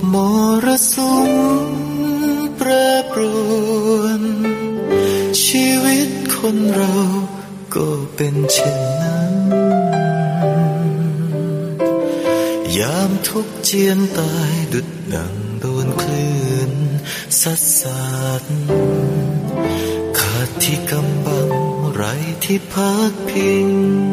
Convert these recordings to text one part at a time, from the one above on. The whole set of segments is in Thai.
มรสุมแปรปรวนชีวิตคนเราก็เป็นเช่นนั้นยามทุกข์เจียนตายดุจดังโดนคลื่นซัดสาดขาดที่กำบังไร้ที่พักพิง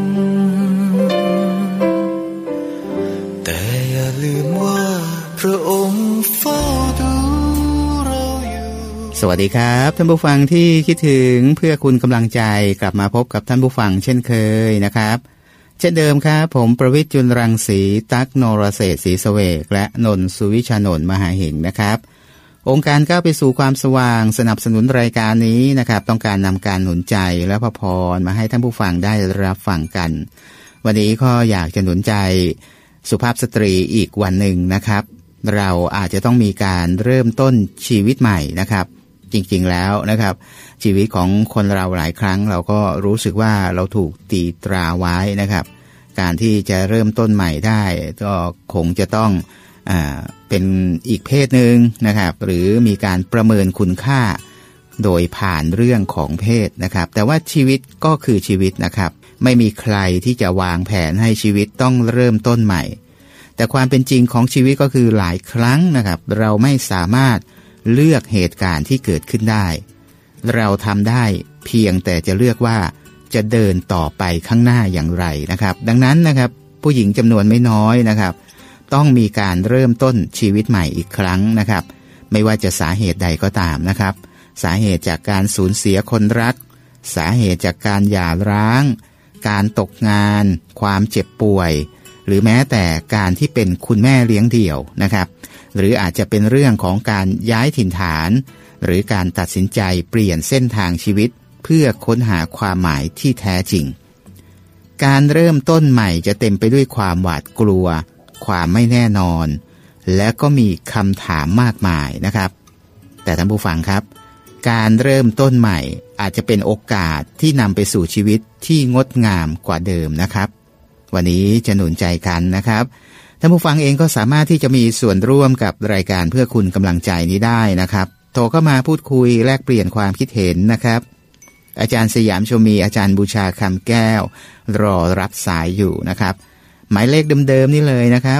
แต่อย่าลืมว่าพระองค์เฝ้าดูเราอยู่สวัสดีครับท่านผู้ฟังที่คิดถึงเพื่อคุณกำลังใจกลับมาพบกับท่านผู้ฟังเช่นเคยนะครับเช่นเดิมครับผมประวิตร จุลรังสีตั๊ก นรเศรษฐ์ ศรีเสวกและนนท์ สุวิชานนท์ มหาหิงนะครับองค์การก้าวไปสู่ความสว่างสนับสนุนรายการนี้นะครับต้องการนำการหนุนใจและพระพรมาให้ท่านผู้ฟังได้รับฟังกันวันนี้ก็อยากจะหนุนใจสุภาพสตรีอีกวันหนึ่งนะครับเราอาจจะต้องมีการเริ่มต้นชีวิตใหม่นะครับจริงๆแล้วนะครับชีวิตของคนเราหลายครั้งเราก็รู้สึกว่าเราถูกตีตราไว้นะครับการที่จะเริ่มต้นใหม่ได้ก็คงจะต้องเป็นอีกเพศหนึ่งนะครับหรือมีการประเมินคุณค่าโดยผ่านเรื่องของเพศนะครับแต่ว่าชีวิตก็คือชีวิตนะครับไม่มีใครที่จะวางแผนให้ชีวิตต้องเริ่มต้นใหม่แต่ความเป็นจริงของชีวิตก็คือหลายครั้งนะครับเราไม่สามารถเลือกเหตุการณ์ที่เกิดขึ้นได้เราทำได้เพียงแต่จะเลือกว่าจะเดินต่อไปข้างหน้าอย่างไรนะครับดังนั้นนะครับผู้หญิงจำนวนไม่น้อยนะครับต้องมีการเริ่มต้นชีวิตใหม่อีกครั้งนะครับไม่ว่าจะสาเหตุใดก็ตามนะครับสาเหตุจากการสูญเสียคนรักสาเหตุจากการหย่าร้างการตกงานความเจ็บป่วยหรือแม้แต่การที่เป็นคุณแม่เลี้ยงเดี่ยวนะครับหรืออาจจะเป็นเรื่องของการย้ายถิ่นฐานหรือการตัดสินใจเปลี่ยนเส้นทางชีวิตเพื่อค้นหาความหมายที่แท้จริงการเริ่มต้นใหม่จะเต็มไปด้วยความหวาดกลัวความไม่แน่นอนและก็มีคำถามมากมายนะครับแต่ท่านผู้ฟังครับการเริ่มต้นใหม่อาจจะเป็นโอกาสที่นำไปสู่ชีวิตที่งดงามกว่าเดิมนะครับวันนี้จะหนุนใจกันนะครับท่านผู้ฟังเองก็สามารถที่จะมีส่วนร่วมกับรายการเพื่อคุณกำลังใจนี้ได้นะครับโทรเข้ามาพูดคุยแลกเปลี่ยนความคิดเห็นนะครับอาจารย์สยามชมีอาจารย์บูชาคำแก้วรอรับสายอยู่นะครับหมายเลขเดิมๆนี่เลยนะครับ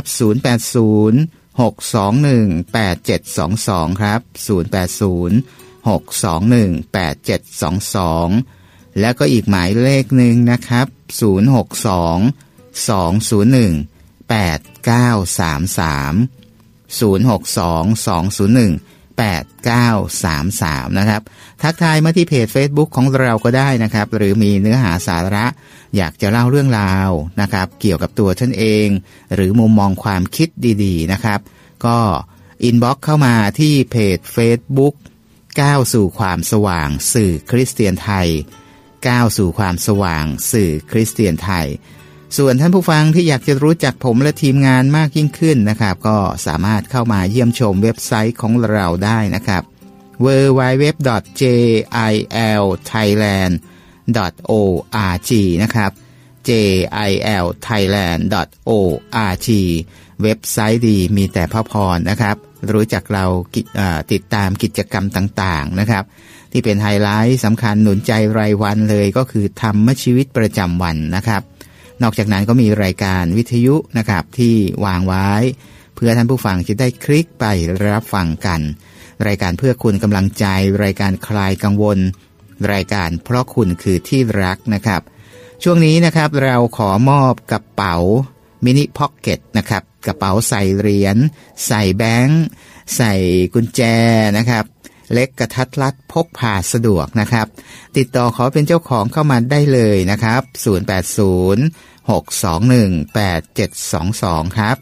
080-621-8722ครับ080-621-8722แล้วก็อีกหมายเลขหนึ่งนะครับ062-201-8933 062-201-8933นะครับทักทายมาที่เพจ Facebook ของเราก็ได้นะครับหรือมีเนื้อหาสาระอยากจะเล่าเรื่องราวนะครับเกี่ยวกับตัวท่านเองหรือมุมมองความคิดดีๆนะครับก็อินบ็อกซ์เข้ามาที่เพจ Facebook ก้าวสู่ความสว่างสื่อคริสเตียนไทยก้าวสู่ความสว่างสื่อคริสเตียนไทยส่วนท่านผู้ฟังที่อยากจะรู้จักผมและทีมงานมากยิ่งขึ้นนะครับก็สามารถเข้ามาเยี่ยมชมเว็บไซต์ของเราได้นะครับ www.jilthailand.org นะครับ jilthailand.org เว็บไซต์ดีมีแต่พระพรนะครับรู้จักเราติดตามกิจกรรมต่างๆนะครับที่เป็นไฮไลท์สำคัญหนุนใจรายวันเลยก็คือธรรมชีวิตประจำวันนะครับนอกจากนั้นก็มีรายการวิทยุนะครับที่วางไว้เพื่อท่านผู้ฟังจะได้คลิกไปรับฟังกันรายการเพื่อคุณกำลังใจรายการคลายกังวลรายการเพราะคุณคือที่รักนะครับช่วงนี้นะครับเราขอมอบกระเป๋ามินิพ็อกเก็ตนะครับกระเป๋าใส่เหรียญใส่แบงค์ใส่กุญแจนะครับเล็กกระทัดรัดพกพาสะดวกนะครับติดต่อขอเป็นเจ้าของเข้ามาได้เลยนะครับ080-621-8722ครับ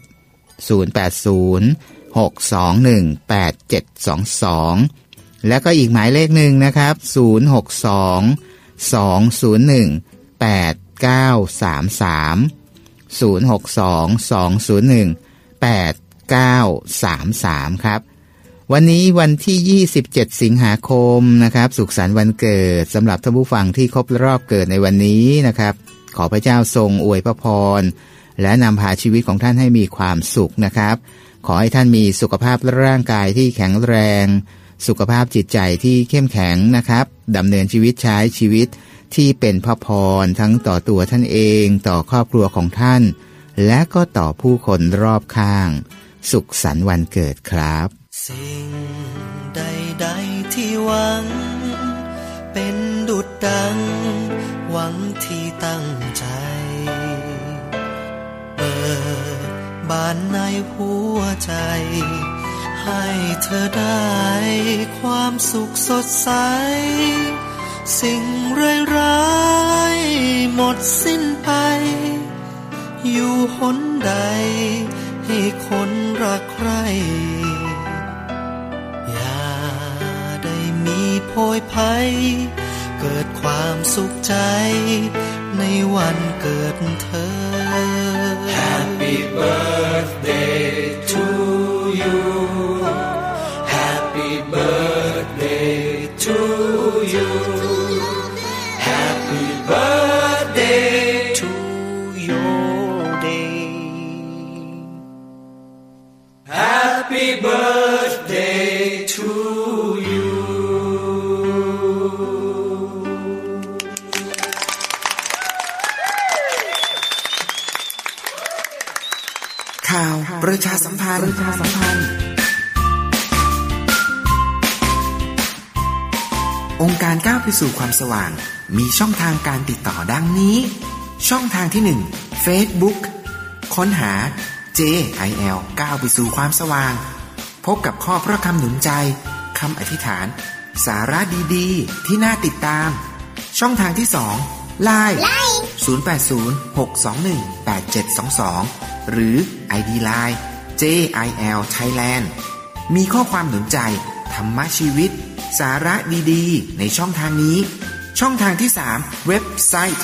080-621-8722แล้วก็อีกหมายเลขหนึ่งนะครับ062-201-8933 062-201-8933ครับวันนี้วันที่27สิงหาคมนะครับสุขสันต์วันเกิดสำหรับท่านผู้ฟังที่ครบรอบเกิดในวันนี้นะครับขอพระเจ้าทรงอวยพระพรและนำพาชีวิตของท่านให้มีความสุขนะครับขอให้ท่านมีสุขภาพร่างกายที่แข็งแรงสุขภาพจิตใจที่เข้มแข็งนะครับดำเนินชีวิตใช้ชีวิตที่เป็นพระพรทั้งต่อตัวท่านเองต่อครอบครัวของท่านและก็ต่อผู้คนรอบข้างสุขสันต์วันเกิดครับสิ่งใดๆที่หวังเป็นดุจดังหวังที่ตั้งใจเปิดบานในหัวใจให้เธอได้ความสุขสดใสสิ่งร้ายๆหมดสิ้นไปอยู่หนใดให้คนรักใครอย่าได้มีโพยภัยเกิดความสุขใจในวันเกิดเธอ Happy birthday to you Happy birthday to you Happy birthday to your day Happy birthday to you ข่าวประชาสัมพันธ์องค์การก้าวไปสู่ความสว่างมีช่องทางการติดต่อดังนี้ช่องทางที่ 1 Facebook ค้นหา JIL ก้าวไปสู่ความสว่างพบกับข้อพระคำหนุนใจคำอธิษฐานสาระดีๆที่น่าติดตามช่องทางที่ 2 LINE 0806218722 หรือ ID Line JIL Thailand มีข้อความหนุนใจธรรมะชีวิตสาระดีๆในช่องทางนี้ช่องทางที่ 3 เว็บไซต์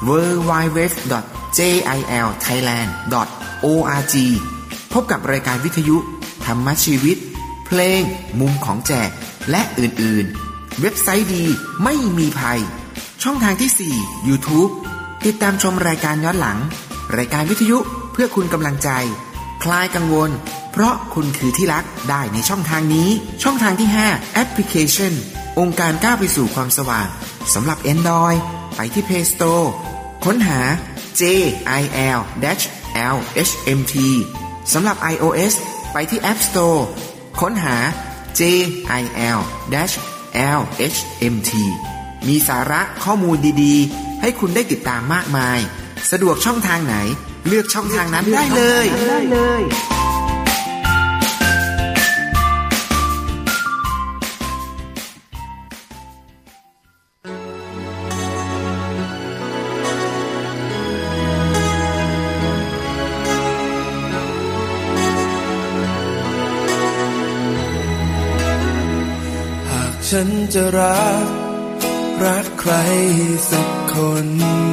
www.jilthailand.org พบกับรายการวิทยุธรรมะชีวิตเพลงมุมของแจกและอื่นๆเว็บไซต์ดีไม่มีภัยช่องทางที่ 4 YouTube ติดตามชมรายการย้อนหลังรายการวิทยุเพื่อคุณกำลังใจคลายกังวลเพราะคุณคือที่รักได้ในช่องทางนี้ช่องทางที่ 5 แอปพลิเคชันองค์การก้าวไปสู่ความสว่างสำหรับ Android ไปที่ Play Store ค้นหา JIL-LHMT สำหรับ iOS ไปที่ App Store ค้นหา JIL-LHMT มีสาระข้อมูลดีๆให้คุณได้ติดตามมากมายสะดวกช่องทางไหนเลือกช่องทางนั้นได้เลยหากฉันจะรักใครสักคน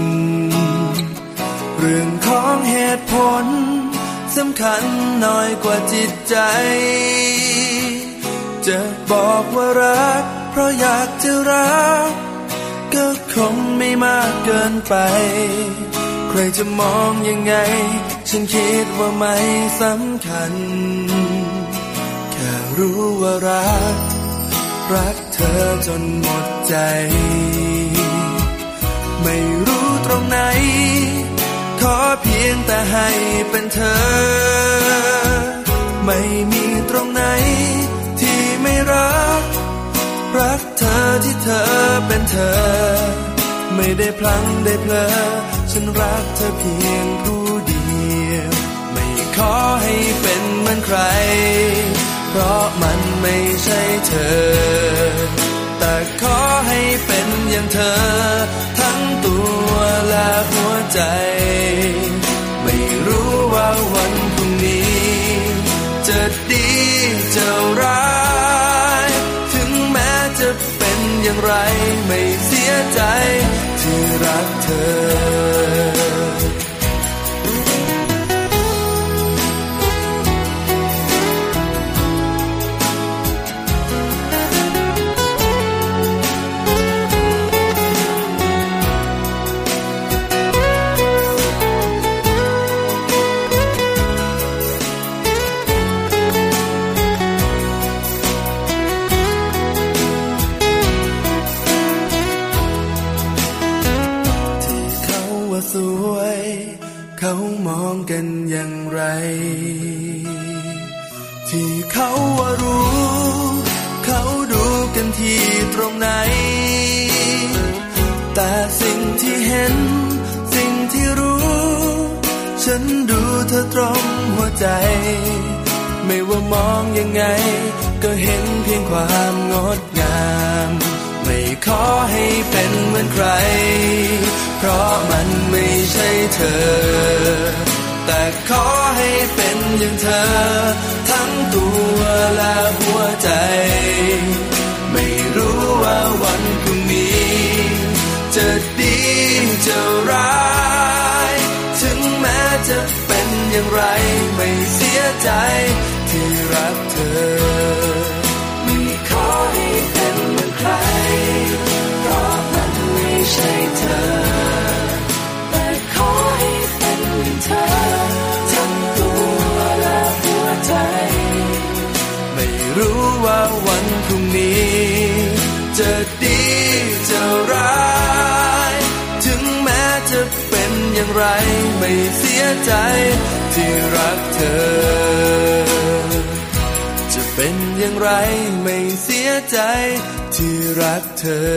เรื่องของเหตุผลสำคัญน้อยกว่าจิตใจจะบอกว่ารักเพราะอยากจะรักก็คงไม่มากเกินไปใครจะมองยังไงฉันคิดว่าไม่สำคัญแค่รู้ว่ารักเธอจนหมดใจไม่รู้ตรงไหนขอเพียงแต่ให้เป็นเธอไม่มีตรงไหนที่ไม่รักเธอที่เธอเป็นเธอไม่ได้พลั้งได้เผลอฉันรักเธอเพียงผู้เดียวไม่ขอให้เป็นเหมือนใครเพราะมันไม่ใช่เธอแต่ขอให้เป็นอย่างเธอทั้งตัวและหัวใจไม่รู้ว่าวันพรุ่งนี้จะดีจะร้ายถึงแม้จะเป็นอย่างไรไม่เสียใจที่รักเธอที่ตรงไหนแต่สิ่งที่เห็นสิ่งที่รู้ฉันดูเธอตรงหัวใจไม่ว่ามองยังไงก็เห็นเพียงความงดงามไม่ขอให้เป็นเหมือนใครเพราะมันไม่ใช่เธอแต่ขอให้เป็นอย่างเธอทั้งตัวและหัวใจไม่รู้ว่าวันพรุ่งนี้จะดีจะร้ายถึงแม้จะเป็นอย่างไรไม่เสียใจที่รักเธอไม่ขอให้เป็นเหมือนใครเพราะมันไม่ใช่เธอแต่ขอให้เป็นอย่างเธอทั้งตัวและหัวใจไม่รู้ว่าวันพรุ่งนี้จะดีจะร้ายถึงแม้จะเป็นอย่างไรไม่เสียใจที่รักเธอจะเป็นอย่างไรไม่เสียใจที่รักเธอ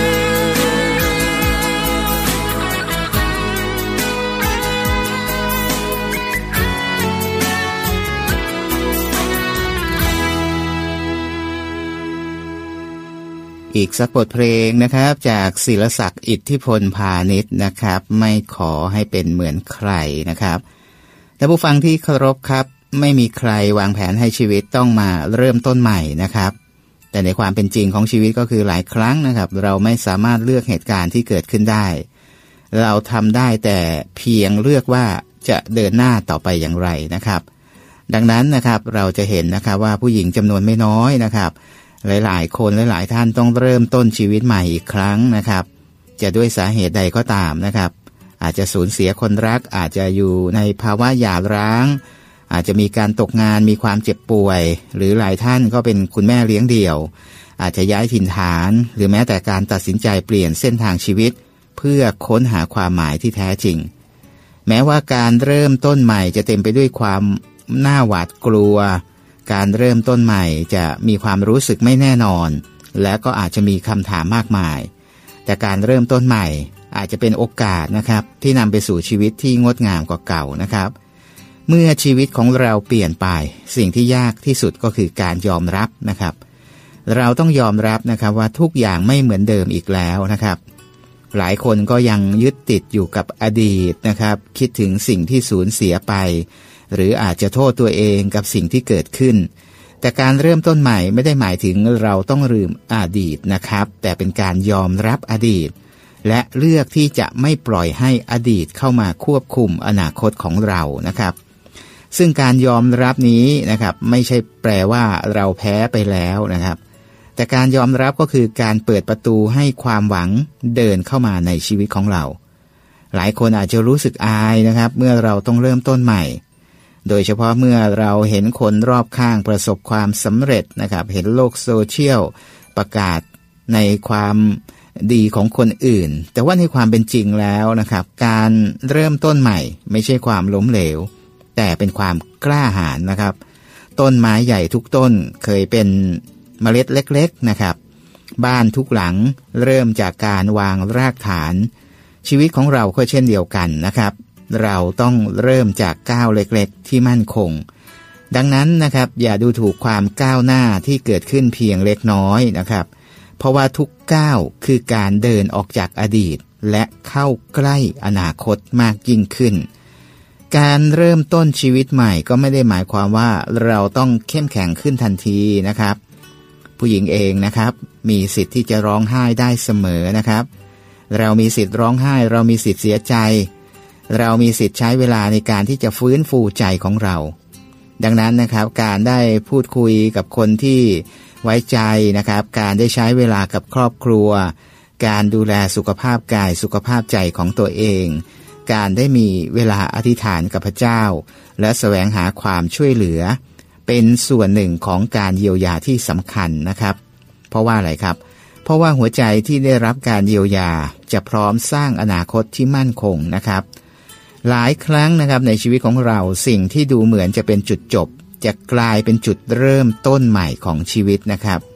อีกสักบทเพลงนะครับจากศิลศักดิ์อิทธิพลพาณิชย์นะครับไม่ขอให้เป็นเหมือนใครนะครับแต่ผู้ฟังที่เคารพครับไม่มีใครวางแผนให้ชีวิตต้องมาเริ่มต้นใหม่นะครับแต่ในความเป็นจริงของชีวิตก็คือหลายครั้งนะครับเราไม่สามารถเลือกเหตุการณ์ที่เกิดขึ้นได้เราทำได้แต่เพียงเลือกว่าจะเดินหน้าต่อไปอย่างไรนะครับดังนั้นนะครับเราจะเห็นนะครับว่าผู้หญิงจำนวนไม่น้อยนะครับหลายๆคนหลายๆท่านต้องเริ่มต้นชีวิตใหม่อีกครั้งนะครับจะด้วยสาเหตุใดก็ตามนะครับอาจจะสูญเสียคนรักอาจจะอยู่ในภาวะหย่าร้างอาจจะมีการตกงานมีความเจ็บป่วยหรือหลายท่านก็เป็นคุณแม่เลี้ยงเดี่ยวอาจจะย้ายถิ่นฐานหรือแม้แต่การตัดสินใจเปลี่ยนเส้นทางชีวิตเพื่อค้นหาความหมายที่แท้จริงแม้ว่าการเริ่มต้นใหม่จะเต็มไปด้วยความน่าหวาดกลัวการเริ่มต้นใหม่จะมีความรู้สึกไม่แน่นอนและก็อาจจะมีคำถามมากมายแต่การเริ่มต้นใหม่อาจจะเป็นโอกาสนะครับที่นำไปสู่ชีวิตที่งดงามกว่าเก่านะครับเมื่อชีวิตของเราเปลี่ยนไปสิ่งที่ยากที่สุดก็คือการยอมรับนะครับเราต้องยอมรับนะครับว่าทุกอย่างไม่เหมือนเดิมอีกแล้วนะครับหลายคนก็ยังยึดติดอยู่กับอดีตนะครับคิดถึงสิ่งที่สูญเสียไปหรืออาจจะโทษตัวเองกับสิ่งที่เกิดขึ้นแต่การเริ่มต้นใหม่ไม่ได้หมายถึงเราต้องลืมอดีตนะครับแต่เป็นการยอมรับอดีตและเลือกที่จะไม่ปล่อยให้อดีตเข้ามาควบคุมอนาคตของเรานะครับซึ่งการยอมรับนี้นะครับไม่ใช่แปลว่าเราแพ้ไปแล้วนะครับแต่การยอมรับก็คือการเปิดประตูให้ความหวังเดินเข้ามาในชีวิตของเราหลายคนอาจจะรู้สึกอายนะครับเมื่อเราต้องเริ่มต้นใหม่โดยเฉพาะเมื่อเราเห็นคนรอบข้างประสบความสำเร็จนะครับเห็นโลกโซเชียลประกาศในความดีของคนอื่นแต่ว่าในความเป็นจริงแล้วนะครับการเริ่มต้นใหม่ไม่ใช่ความล้มเหลวแต่เป็นความกล้าหาญนะครับต้นไม้ใหญ่ทุกต้นเคยเป็นเมล็ดเล็กๆนะครับบ้านทุกหลังเริ่มจากการวางรากฐานชีวิตของเราก็เช่นเดียวกันนะครับเราต้องเริ่มจากก้าวเล็กๆที่มั่นคงดังนั้นนะครับอย่าดูถูกความก้าวหน้าที่เกิดขึ้นเพียงเล็กน้อยนะครับเพราะว่าทุกก้าวคือการเดินออกจากอดีตและเข้าใกล้อนาคตมากยิ่งขึ้นการเริ่มต้นชีวิตใหม่ก็ไม่ได้หมายความว่าเราต้องเข้มแข็งขึ้นทันทีนะครับผู้หญิงเองนะครับมีสิทธิ์ที่จะร้องไห้ได้เสมอนะครับเรามีสิทธิ์ร้องไห้เรามีสิทธิ์เสียใจเรามีสิทธิ์ใช้เวลาในการที่จะฟื้นฟูใจของเราดังนั้นนะครับการได้พูดคุยกับคนที่ไว้ใจนะครับการได้ใช้เวลากับครอบครัวการดูแลสุขภาพกายสุขภาพใจของตัวเองการได้มีเวลาอธิษฐานกับพระเจ้าและแสวงหาความช่วยเหลือเป็นส่วนหนึ่งของการเยียวยาที่สำคัญนะครับเพราะว่าอะไรครับเพราะว่าหัวใจที่ได้รับการเยียวยาจะพร้อมสร้างอนาคตที่มั่นคงนะครับหลายครั้งนะครับในชีวิตของเราสิ่งที่ดูเหมือนจะเป็นจุดจบจะกลายเป็นจุดเริ่มต้นใหม่ของชีวิตนะครับ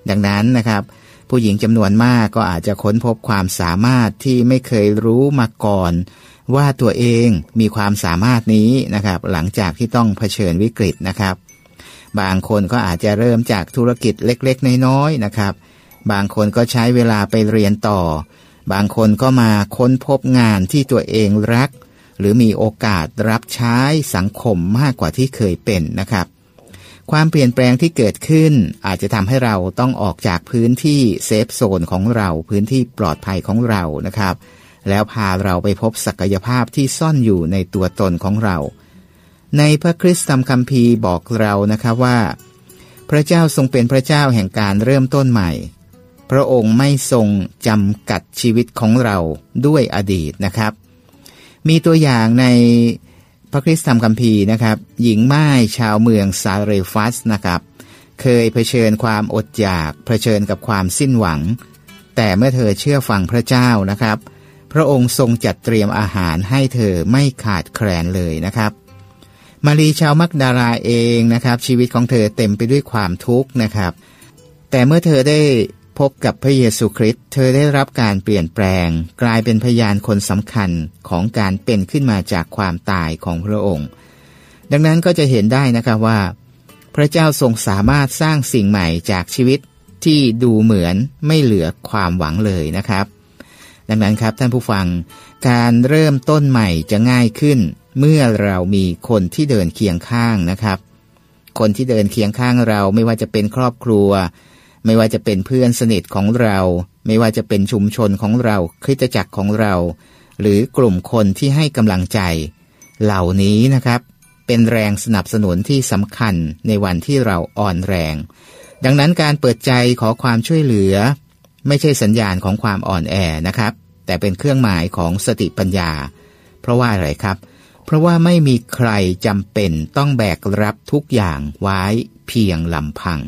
ดังนั้นนะครับผู้หญิงจำนวนมากก็อาจจะค้นพบความสามารถที่ไม่เคยรู้มาก่อนว่าตัวเองมีความสามารถนี้นะครับหลังจากที่ต้องเผชิญวิกฤตนะครับบางคนก็อาจจะเริ่มจากธุรกิจเล็กๆน้อยๆนะครับบางคนก็ใช้เวลาไปเรียนต่อบางคนก็มาค้นพบงานที่ตัวเองรักหรือมีโอกาสรับใช้สังคมมากกว่าที่เคยเป็นนะครับความเปลี่ยนแปลงที่เกิดขึ้นอาจจะทำให้เราต้องออกจากพื้นที่เซฟโซนของเราพื้นที่ปลอดภัยของเรานะครับแล้วพาเราไปพบศักยภาพที่ซ่อนอยู่ในตัวตนของเราในพระคริสตธรรมคัมภีร์บอกเรานะครับว่าพระเจ้าทรงเป็นพระเจ้าแห่งการเริ่มต้นใหม่พระองค์ไม่ทรงจำกัดชีวิตของเราด้วยอดีตนะครับมีตัวอย่างในพระคริสตธรรมคัมภีร์นะครับหญิงม่ายชาวเมืองซาเรฟัสนะครับเคยเผชิญความอดอยากเผชิญกับความสิ้นหวังแต่เมื่อเธอเชื่อฟังพระเจ้านะครับพระองค์ทรงจัดเตรียมอาหารให้เธอไม่ขาดแคลนเลยนะครับมารีชาวมักดาราเองนะครับชีวิตของเธอเต็มไปด้วยความทุกข์นะครับแต่เมื่อเธอได้พบกับพระเยซูคริสต์เธอได้รับการเปลี่ยนแปลงกลายเป็นพยานคนสำคัญของการเป็นขึ้นมาจากความตายของพระองค์ดังนั้นก็จะเห็นได้นะครับว่าพระเจ้าทรงสามารถสร้างสิ่งใหม่จากชีวิตที่ดูเหมือนไม่เหลือความหวังเลยนะครับดังนั้นครับท่านผู้ฟังการเริ่มต้นใหม่จะง่ายขึ้นเมื่อเรามีคนที่เดินเคียงข้างนะครับคนที่เดินเคียงข้างเราไม่ว่าจะเป็นครอบครัวไม่ว่าจะเป็นเพื่อนสนิทของเราไม่ว่าจะเป็นชุมชนของเราคริสตจักรของเราหรือกลุ่มคนที่ให้กำลังใจเหล่านี้นะครับเป็นแรงสนับสนุนที่สำคัญในวันที่เราอ่อนแรงดังนั้นการเปิดใจขอความช่วยเหลือไม่ใช่สัญญาณของความอ่อนแอนะครับแต่เป็นเครื่องหมายของสติปัญญาเพราะว่าอะไรครับเพราะว่าไม่มีใครจำเป็นต้องแบกรับทุกอย่างไว้เพียงลำพัง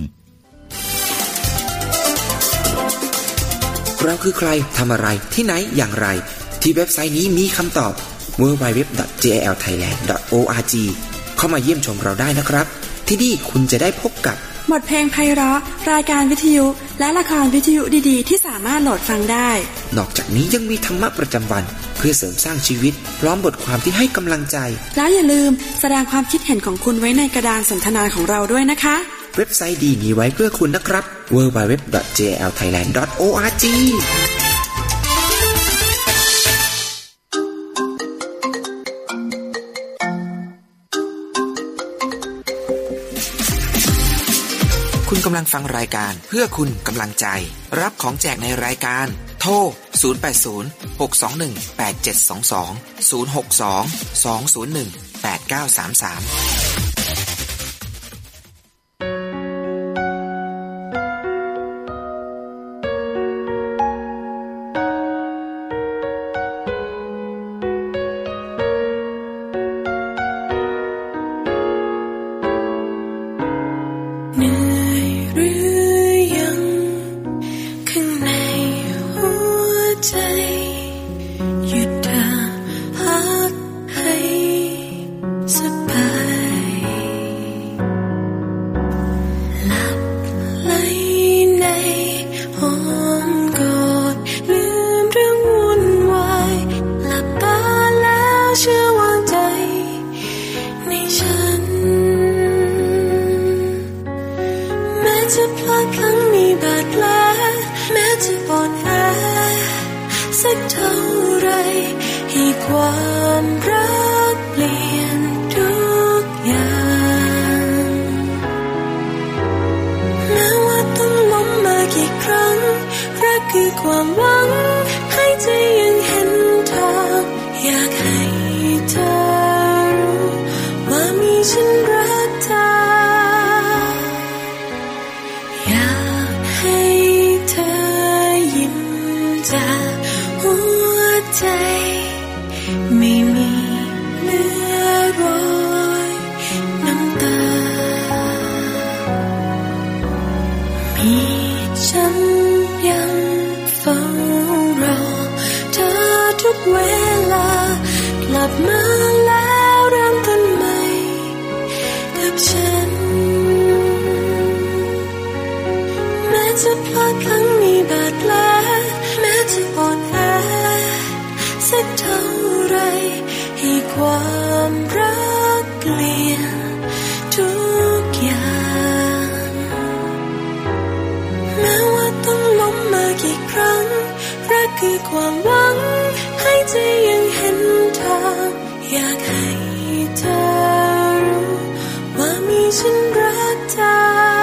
เราคือใครทำอะไรที่ไหนอย่างไรที่เว็บไซต์นี้มีคำตอบ www.jalthailand.org เข้ามาเยี่ยมชมเราได้นะครับที่นี่คุณจะได้พบกับบทเพลงไพเราะรายการวิทยุและละครวิทยุดีๆที่สามารถโหลดฟังได้นอกจากนี้ยังมีธรรมะประจำวันเพื่อเสริมสร้างชีวิตพร้อมบทความที่ให้กำลังใจแล้วอย่าลืมแสดงความคิดเห็นของคุณไว้ในกระดานสนทนาของเราด้วยนะคะเว็บไซต์ดีมีไว้เพื่อคุณนะครับ www.jalthailand.orgคุณกำลังฟังรายการเพื่อคุณกำลังใจรับของแจกในรายการโทร0806218722 062-201-8933 แจะพลาดพลั้งมีบาดแผลแม้จะอ่อนแอสักเท่าไรให้ความรักเปลี่ยนทุกอย่างแม้ว่าต้องล้มมากี่ครั้งรักคือความหวังให้ใจยังเห็นทางอยากให้เธอรู้ว่ามีฉันรักเธอ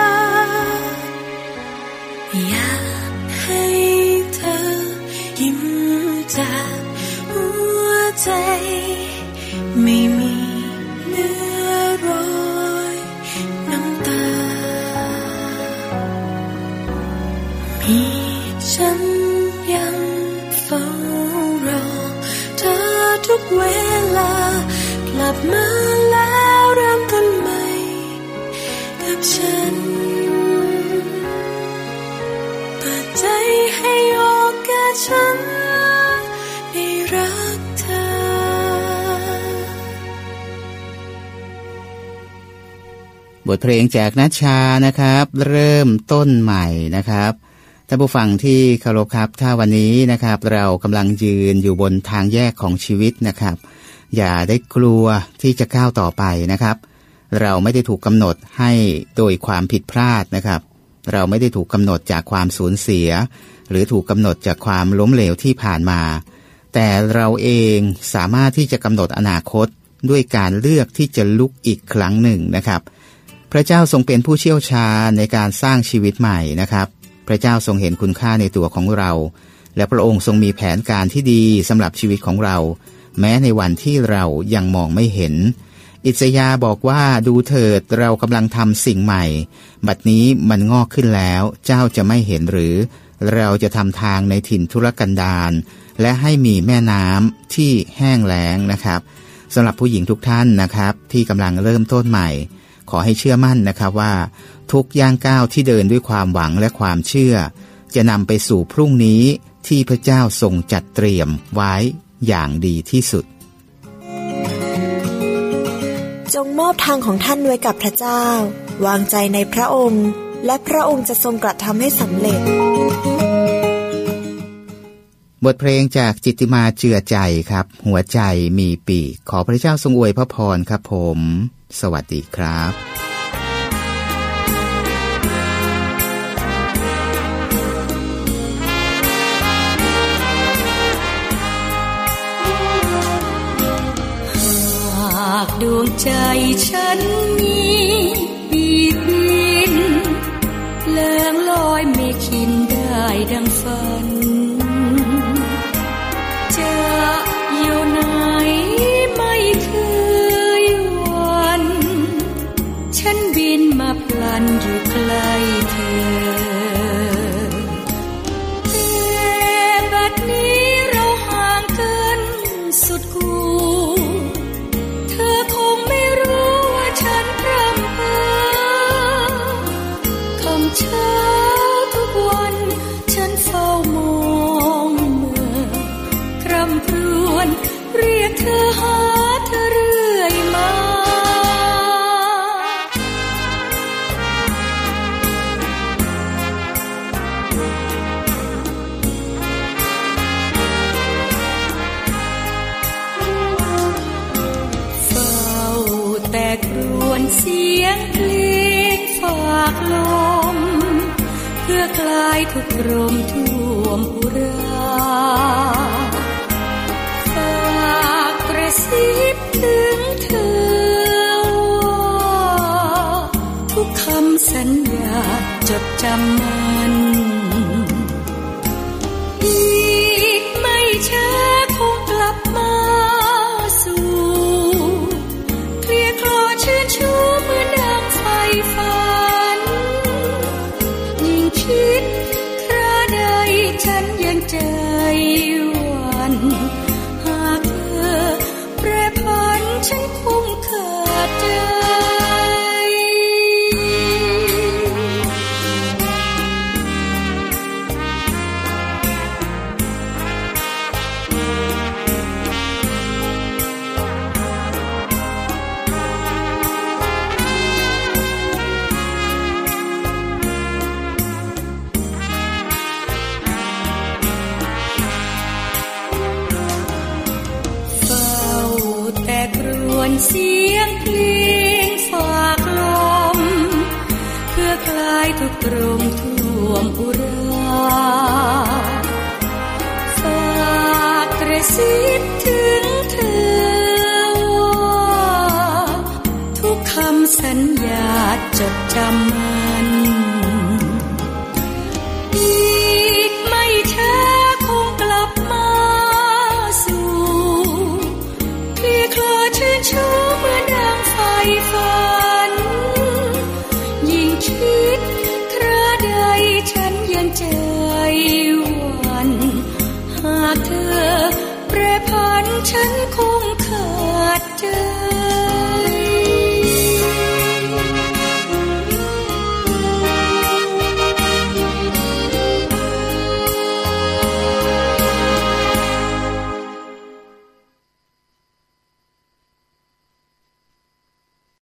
อยากให้เธอยิ้มจากหัวใจไม่มีเนื้อรอยน้ำตามีฉันยังเฝ้ารอเธอทุกเวลากลับมาแล้วเริ่มต้นใหม่กับฉันเปิดใจให้โอกาสฉันได้รักเธอบทเพลงจากณัชชานะครับเริ่มต้นใหม่นะครับท่านผู้ฟังที่เคารพครับถ้าวันนี้นะครับเรากำลังยืนอยู่บนทางแยกของชีวิตนะครับอย่าได้กลัวที่จะก้าวต่อไปนะครับเราไม่ได้ถูกกำหนดให้โดยความผิดพลาดนะครับเราไม่ได้ถูกกำหนดจากความสูญเสียหรือถูกกำหนดจากความล้มเหลวที่ผ่านมาแต่เราเองสามารถที่จะกำหนดอนาคตด้วยการเลือกที่จะลุกอีกครั้งหนึ่งนะครับพระเจ้าทรงเป็นผู้เชี่ยวชาญในการสร้างชีวิตใหม่นะครับพระเจ้าทรงเห็นคุณค่าในตัวของเราและพระองค์ทรงมีแผนการที่ดีสำหรับชีวิตของเราแม้ในวันที่เรายังมองไม่เห็นอิสยาห์บอกว่าดูเถิดเรากำลังทำสิ่งใหม่บัดนี้มันงอกขึ้นแล้วเจ้าจะไม่เห็นหรือเราจะทำทางในถิ่นทุรกันดารและให้มีแม่น้ำที่แห้งแล้งนะครับสำหรับผู้หญิงทุกท่านนะครับที่กำลังเริ่มต้นใหม่ขอให้เชื่อมั่นนะครับว่าทุกย่างก้าวที่เดินด้วยความหวังและความเชื่อจะนำไปสู่พรุ่งนี้ที่พระเจ้าทรงจัดเตรียมไว้อย่างดีที่สุดจงมอบทางของท่านไว้กับพระเจ้าวางใจในพระองค์และพระองค์จะทรงกระทำให้สำเร็จบทเพลงจากจิตติมาเจือใจครับหัวใจมีปีกขอพระเจ้าทรงอวยพระพรครับผมสวัสดีครับดวงใจฉันมีปีกบินเลื่องลอยไม่คิดได้ดังฝันจะอยู่ไหนไม่เคยหวั่นฉันบินมาพลันอยู่ใกล้เธอแต่บัดนี้เราห่างกันสุดกูเช้าทุกวันฉันเฝ้ามองเมื่อกรำครวญเรียกเธอหาเธอเรื่อยมาเฝ้าแต่ครวญเสียงเพลงฝากลมเพื่อคลายทุกลมท่วมอุราฝากกระซิบถึงเธอทุกคำสัญญาจดจำมันอีกไม่ช้าคงกลับมาสู่เคลียร์คลอชื่นชูเหมือนดังไฟฟ้าคิดคราใดฉันยังใจหวั่นหากเธอแปรผันฉันคงขาดใจจำมันอีกไม่ช้าคงกลับมาสู่พี่คลอชื่นชูเมื่อดังไฟฝันยิ่งคิดคราใดฉันยังใจหวั่นหากเธอแปรผันฉันคงขาดใจ